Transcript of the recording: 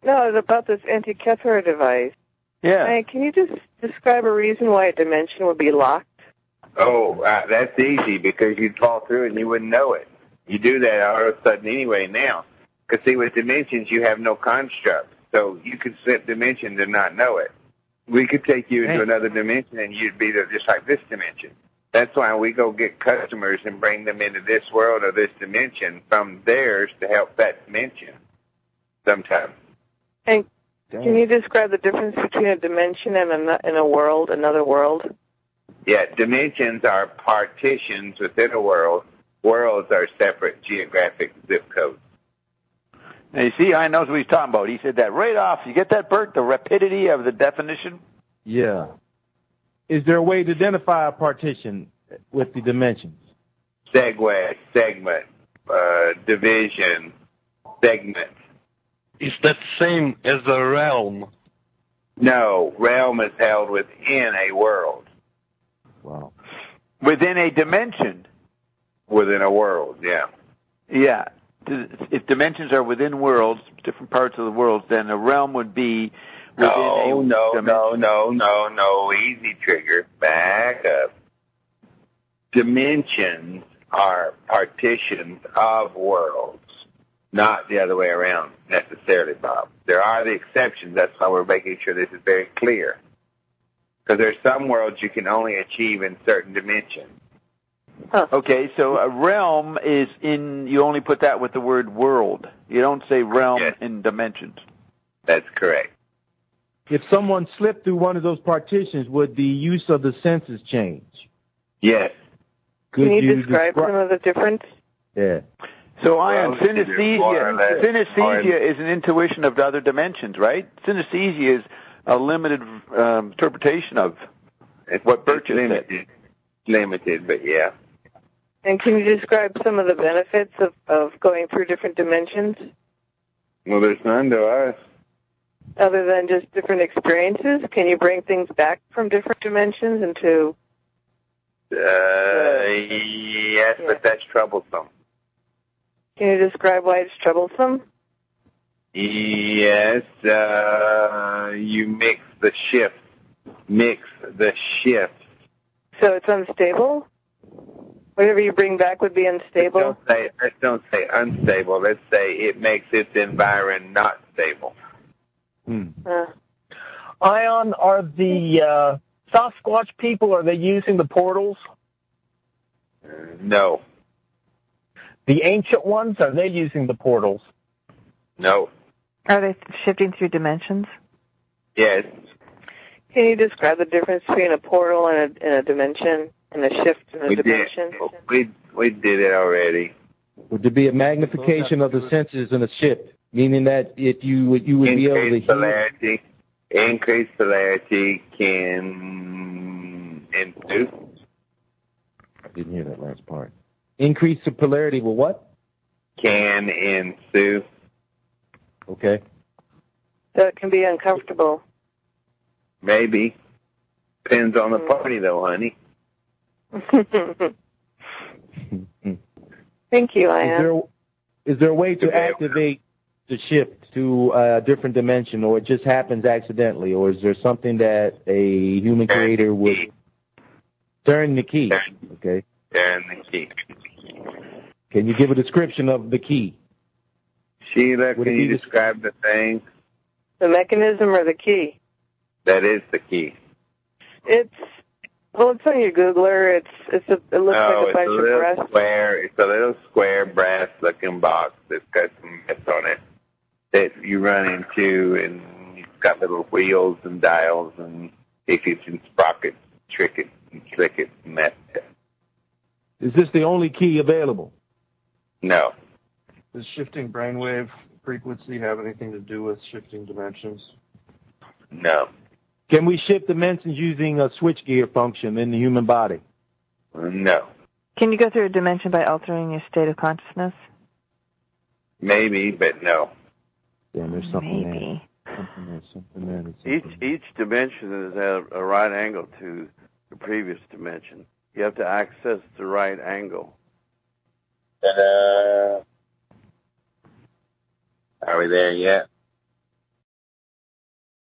No, it's about this Antikythera device. Yeah. Hey, can you just describe a reason why a dimension would be locked? Oh, that's easy because you'd fall through and you wouldn't know it. You do that all of a sudden anyway now. Because, see, with dimensions, you have no construct. So you could slip dimensions and not know it. We could take you into another dimension and you'd be just like this dimension. That's why we go get customers and bring them into this world or this dimension from theirs to help that dimension sometimes. And can you describe the difference between a dimension and a world, another world? Yeah, dimensions are partitions within a world. Worlds are separate geographic zip codes. Now, you see, I knows what he's talking about. He said that right off. You get that, Bert? The rapidity of the definition? Yeah. Is there a way to identify a partition with the dimensions? Segment, division, segment. Is that the same as a realm? No, realm is held within a world. Wow. Within a dimension? Within a world, yeah. Yeah. If dimensions are within worlds, different parts of the world, then a realm would be within a dimension. No. Easy trigger. Back up. Dimensions are partitions of worlds, not the other way around necessarily, Bob. There are the exceptions. That's why we're making sure this is very clear. Because there's some worlds you can only achieve in certain dimensions. Huh. Okay, so a realm is you only put that with the word world. You don't say realm in dimensions. That's correct. If someone slipped through one of those partitions, would the use of the senses change? Yes. Can you describe some of the difference? Yeah. So, Ion, synesthesia is an intuition of the other dimensions, right? Synesthesia is a limited interpretation of what Bert just said. Limited, but yeah. And can you describe some of the benefits of going through different dimensions? Well, there's none to us. Other than just different experiences? Can you bring things back from different dimensions into... Yes, but that's troublesome. Can you describe why it's troublesome? Yes, you mix the shift. So it's unstable? Whatever you bring back would be unstable? Let's don't say unstable. Let's say it makes its environment not stable. Ion, are the Sasquatch people, are they using the portals? No. The ancient ones, are they using the portals? No. Are they shifting through dimensions? Yes. Can you describe the difference between a portal and a dimension, and a shift in a dimension? We did it already. Would there be a magnification of the senses in a shift, meaning that if you would be able to polarity, increased polarity can ensue? I didn't hear that last part. Increase the polarity will what? Can ensue. Okay. So it can be uncomfortable. Maybe. Depends on the party, though, honey. Thank you, Ian. Is there a way to activate the shift to a different dimension, or it just happens accidentally, or is there something that a human creator would turn the key? Okay. Turn the key. Can you give a description of the key? Sheila, can you describe the thing? The mechanism or the key? That is the key. It's on your Googler. It looks like a bunch of brass. It's a little square brass-looking box that's got some bits on it that you run into, and it's got little wheels and dials, and if you can sprocket, trick it, and click it, and that's it. Is this the only key available? No. Does shifting brainwave frequency have anything to do with shifting dimensions? No. Can we shift dimensions using a switchgear function in the human body? No. Can you go through a dimension by altering your state of consciousness? Maybe, but no. Yeah, there's something Maybe. there. Each dimension is at a right angle to the previous dimension. You have to access the right angle. Ta-da. Are we there yet?